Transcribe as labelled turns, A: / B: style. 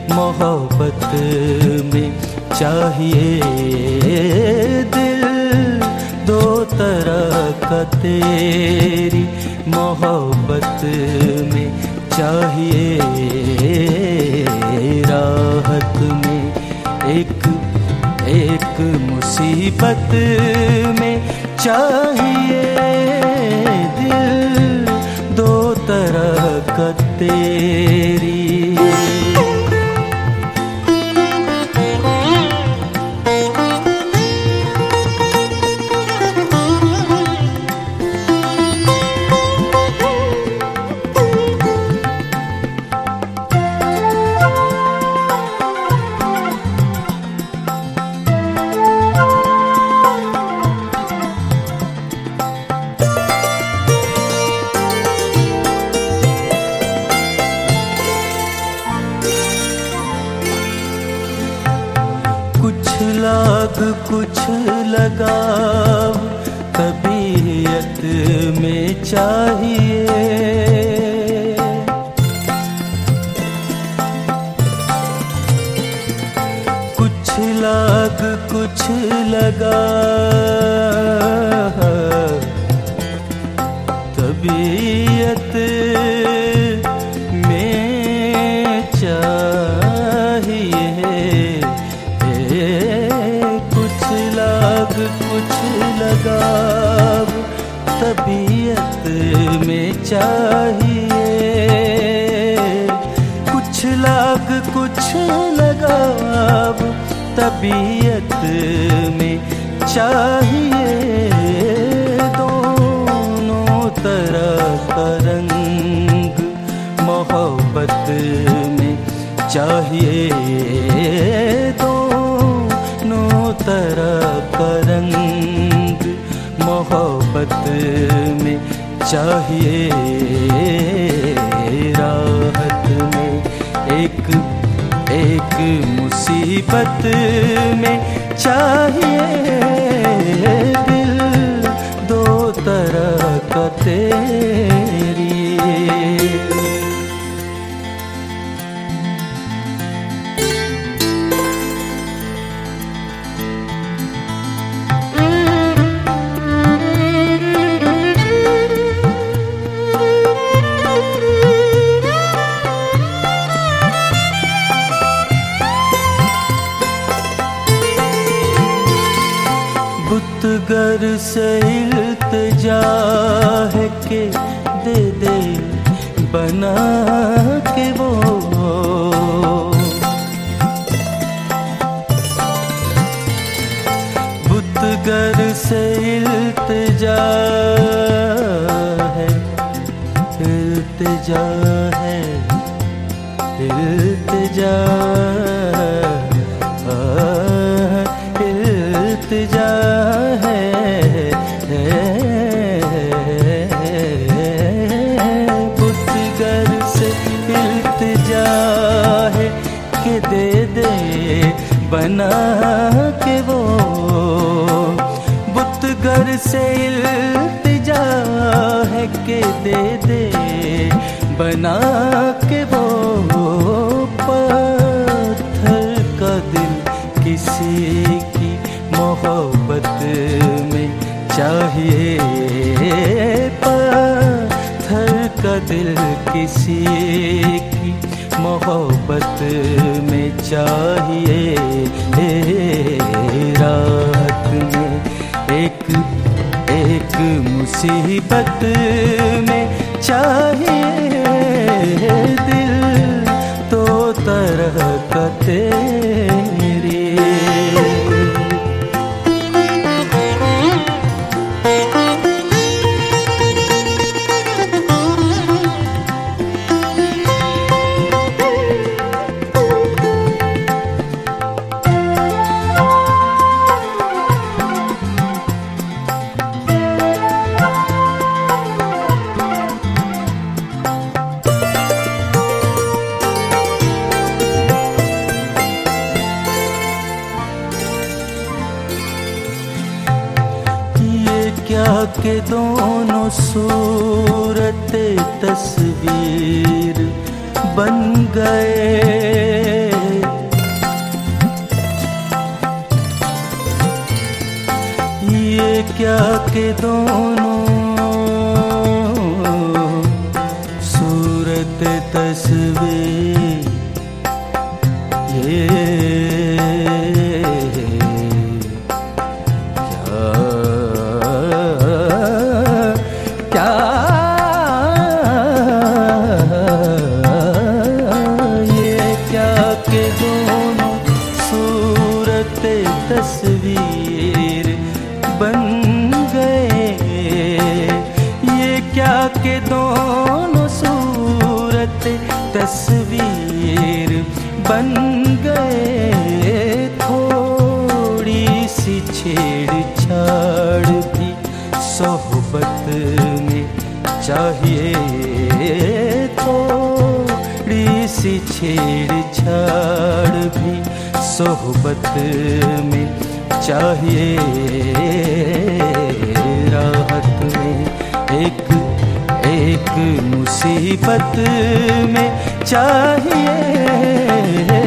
A: मोहब्बत में चाहिए दिल दो तरह का तेरी मोहब्बत में चाहिए राहत में एक मुसीबत में चाहिए दिल दो तरह का तेरी। कुछ लगाव तबीयत में चाहिए, कुछ लाग कुछ लगा तबीयत में चाहिए, कुछ लगाव तबीयत में चाहिए, कुछ लाग कुछ लगाव तबीयत में चाहिए, दोनों तरह का रंग मोहब्बत में चाहिए, दोनों तरह का रंग मोहब्बत में चाहिए, राहत में एक मुसीबत में चाहिए दिल दो तरह का तेरी। बुतगर से इल्तिजा है कि दे बना के वो, बुतगर से इल्तिजा है, इल्तिजा है, इल्तिजा इल्तिजा है, बुतगर से इल्तिजा है कि दे बना के वो, बुतगर से इल्तिजा है कि दे बना के वो, पत्थर का दिल किसी की मोहब्बत में चाहिए, पत्थर का दिल किसी की मोहब्बत में चाहिए, राहत में एक मुसीबत में चाहिए दिल दो तरह का तेरी। क्या के दोनों सूरत तस्वीर बन गए, के दोनों सूरत तस्वीर ये क्या ये क्या के दोनों सूरत तस्वीर बन गए, ये क्या के दोनों सूरत तस्वीर बन गए। थोड़ी सी छेड़छाड़ भी सोहबत में चाहिए, थोड़ी सी छेड़छाड़ भी सोहबत में चाहिए। राहत में एक मुसीबत में चाहिए।